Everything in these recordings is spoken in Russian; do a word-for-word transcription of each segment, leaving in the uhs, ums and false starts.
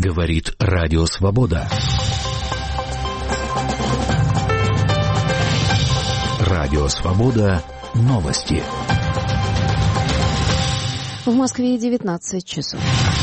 Говорит Радио Свобода. Радио Свобода. Новости. В Москве девятнадцать часов.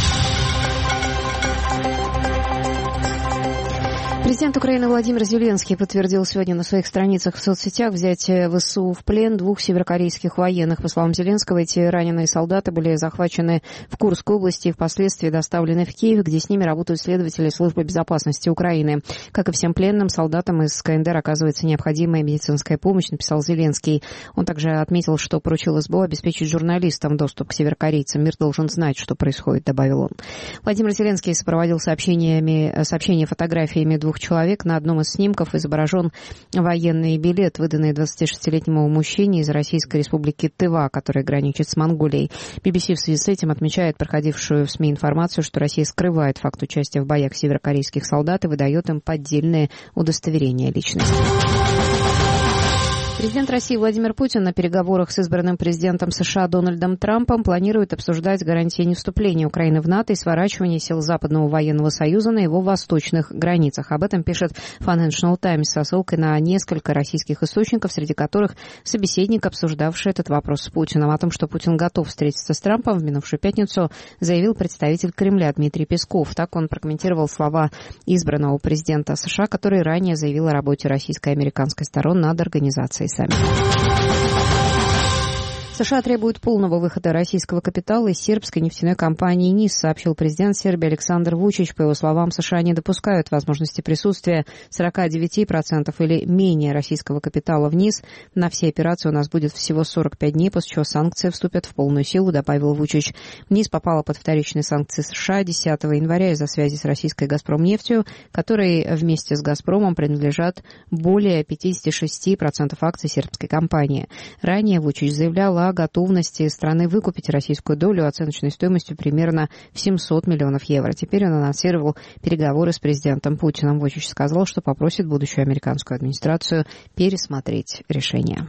Президент Украины Владимир Зеленский подтвердил сегодня на своих страницах в соцсетях взятие ВСУ в плен двух северокорейских военных. По словам Зеленского, эти раненые солдаты были захвачены в Курской области и впоследствии доставлены в Киев, где с ними работают следователи Службы безопасности Украины. Как и всем пленным, солдатам из КНДР оказывается необходимая медицинская помощь, написал Зеленский. Он также отметил, что поручил СБУ обеспечить журналистам доступ к северокорейцам. Мир должен знать, что происходит, добавил он. Владимир Зеленский сопроводил сообщениями, сообщения фотографиями двух человек. На одном из снимков изображен военный билет, выданный двадцатишестилетнему мужчине из Российской Республики Тыва, который граничит с Монголией. би би си в связи с этим отмечает проходившую в СМИ информацию, что Россия скрывает факт участия в боях северокорейских солдат и выдает им поддельные удостоверения личности. Президент России Владимир Путин на переговорах с избранным президентом США Дональдом Трампом планирует обсуждать гарантии невступления Украины в НАТО и сворачивание сил Западного военного союза на его восточных границах. Об этом пишет Financial Times со ссылкой на несколько российских источников, среди которых собеседник, обсуждавший этот вопрос с Путиным. О том, что Путин готов встретиться с Трампом в минувшую пятницу, заявил представитель Кремля Дмитрий Песков. Так он прокомментировал слова избранного президента США, который ранее заявил о работе российской и американской сторон над организацией саммита. США требуют полного выхода российского капитала из сербской нефтяной компании НИС, сообщил президент Сербии Александр Вучич. По его словам, США не допускают возможности присутствия сорок девять процентов или менее российского капитала в НИС. На все операции у нас будет всего сорок пять дней, после чего санкции вступят в полную силу, добавил Вучич. НИС попала под вторичные санкции США десятого января из-за связи с российской «Газпромнефтью», которой вместе с «Газпромом» принадлежат более пятьдесят шесть процентов акций сербской компании. Ранее Вучич заявлял о готовности страны выкупить российскую долю оценочной стоимостью примерно в семьсот миллионов евро. Теперь он анонсировал переговоры с президентом Путиным. Вучич сказал, что попросит будущую американскую администрацию пересмотреть решение.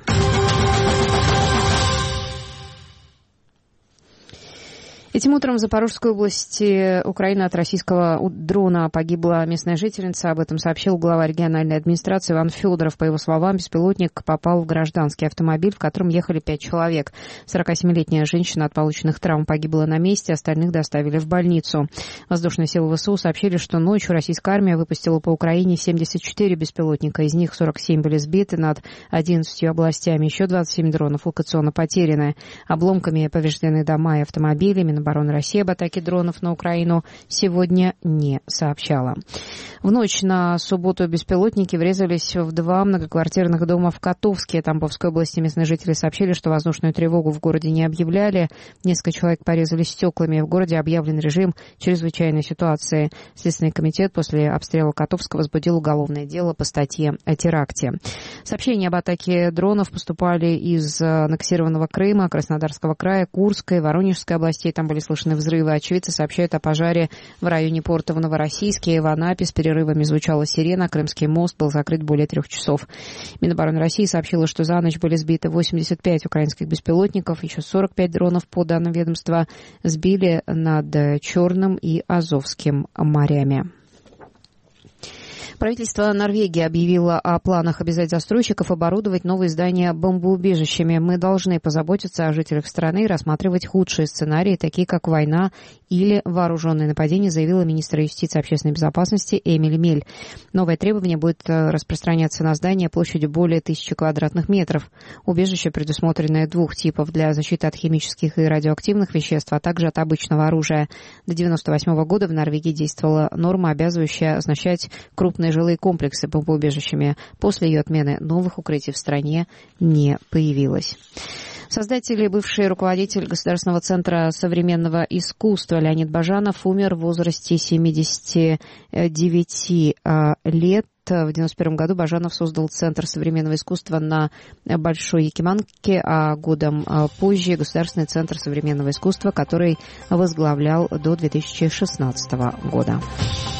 Этим утром в Запорожской области Украины от российского дрона погибла местная жительница. Об этом сообщил глава региональной администрации Иван Федоров. По его словам, беспилотник попал в гражданский автомобиль, в котором ехали пять человек. сорокасемилетняя женщина от полученных травм погибла на месте, остальных доставили в больницу. Воздушные силы ВСУ сообщили, что ночью российская армия выпустила по Украине семьдесят четыре беспилотника. Из них сорок семь были сбиты над одиннадцатью областями. Еще двадцать семь дронов локационно потеряны. Обломками повреждены дома и автомобили. Минобороны России об атаке дронов на Украину сегодня не сообщала. В ночь на субботу беспилотники врезались в два многоквартирных дома в Котовске, Тамбовской области. Местные жители сообщили, что воздушную тревогу в городе не объявляли. Несколько человек порезались стеклами. В городе объявлен режим чрезвычайной ситуации. Следственный комитет после обстрела Котовска возбудил уголовное дело по статье о теракте. Сообщения об атаке дронов поступали из аннексированного Крыма, Краснодарского края, Курской, Воронежской областей. Там были слышны взрывы. Очевидцы сообщают о пожаре в районе порта в Новороссийске. В Анапе с перерывами звучала сирена. Крымский мост был закрыт более трех часов. Минобороны России сообщила, что за ночь были сбиты восемьдесят пять украинских беспилотников. Еще сорок пять дронов, по данным ведомства, сбили над Черным и Азовским морями. Правительство Норвегии объявило о планах обязать застройщиков оборудовать новые здания бомбоубежищами. Мы должны позаботиться о жителях страны и рассматривать худшие сценарии, такие как война или вооруженное нападение, заявила министр юстиции и общественной безопасности Эмиль Мель. Новое требование будет распространяться на здания площадью более тысячи квадратных метров. Убежища, предусмотренные двух типов для защиты от химических и радиоактивных веществ, а также от обычного оружия. До девяносто восьмого года в Норвегии действовала норма, обязывающая оснащать крупные жилые комплексы бомбоубежищами. После ее отмены новых укрытий в стране не появилось. Создатель и бывший руководитель Государственного центра современного искусства Леонид Бажанов умер в возрасте семидесяти девяти лет. В девяносто первом году Бажанов создал Центр современного искусства на Большой Якиманке, а годом позже Государственный центр современного искусства, который возглавлял до две тысячи шестнадцатого года.